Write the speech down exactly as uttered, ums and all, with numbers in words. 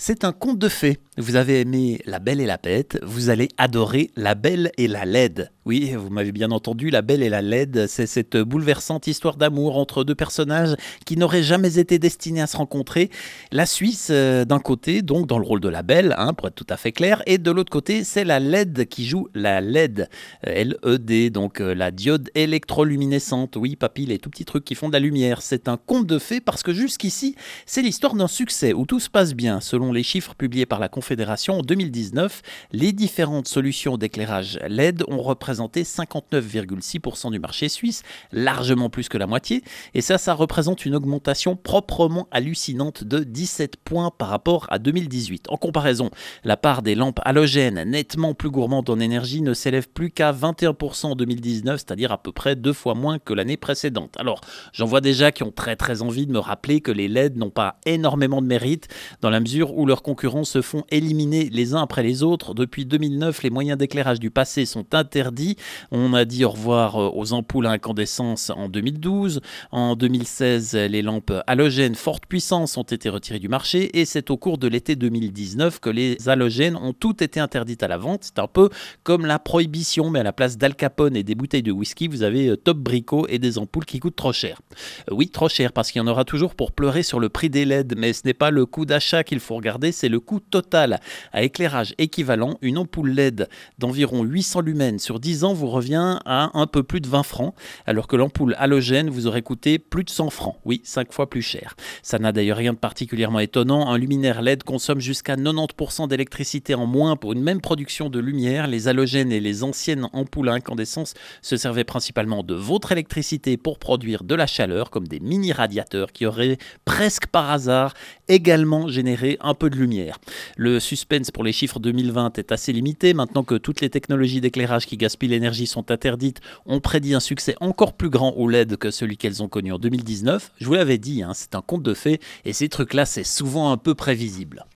C'est un conte de fées. Vous avez aimé La Belle et la Bête, vous allez adorer La Belle et la Laide. Oui, vous m'avez bien entendu, La Belle et la Laide, c'est cette bouleversante histoire d'amour entre deux personnages qui n'auraient jamais été destinés à se rencontrer. La Suisse, euh, d'un côté, donc dans le rôle de la Belle, hein, pour être tout à fait clair, et de l'autre côté, c'est la Laide qui joue la Led, euh, L E D, donc euh, la diode électroluminescente. Oui, papy, les tout petits trucs qui font de la lumière. C'est un conte de fées parce que jusqu'ici, c'est l'histoire d'un succès où tout se passe bien. Selon les chiffres publiés par la Confédération en deux mille dix-neuf, les différentes solutions d'éclairage L E D ont représenté cinquante-neuf virgule six pour cent du marché suisse, largement plus que la moitié. Et ça, ça représente une augmentation proprement hallucinante de dix-sept points par rapport à deux mille dix-huit. En comparaison, la part des lampes halogènes, nettement plus gourmandes en énergie, ne s'élève plus qu'à vingt et un pour cent en deux mille dix-neuf, c'est-à-dire à peu près deux fois moins que l'année précédente. Alors, j'en vois déjà qui ont très très envie de me rappeler que les L E D n'ont pas énormément de mérite, dans la mesure où leurs concurrents se font éliminer les uns après les autres. Depuis deux mille neuf, les moyens d'éclairage du passé sont interdits. On a dit au revoir aux ampoules à incandescence en deux mille douze. En deux mille seize, les lampes halogènes forte puissance ont été retirées du marché et c'est au cours de l'été deux mille dix-neuf que les halogènes ont toutes été interdites à la vente. C'est un peu comme la prohibition, mais à la place d'Al Capone et des bouteilles de whisky, vous avez Top Brico et des ampoules qui coûtent trop cher. Oui, trop cher, parce qu'il y en aura toujours pour pleurer sur le prix des L E D, mais ce n'est pas le coût d'achat qu'il faut regarder, c'est le coût total. À éclairage équivalent, une ampoule L E D d'environ huit cents lumens sur dix ans vous revient à un peu plus de vingt francs, alors que l'ampoule halogène vous aurait coûté plus de cent francs. Oui, cinq fois plus cher. Ça n'a d'ailleurs rien de particulièrement étonnant. Un luminaire L E D consomme jusqu'à quatre-vingt-dix pour cent d'électricité en moins pour une même production de lumière. Les halogènes et les anciennes ampoules à incandescence se servaient principalement de votre électricité pour produire de la chaleur, comme des mini-radiateurs qui auraient presque par hasard également généré un peu de lumière. Le suspense pour les chiffres deux mille vingt est assez limité. Maintenant que toutes les technologies d'éclairage qui gaspillent l'énergie sont interdites, on prédit un succès encore plus grand au L E D que celui qu'elles ont connu en deux mille dix-neuf. Je vous l'avais dit, hein, c'est un conte de fées et ces trucs-là, c'est souvent un peu prévisible.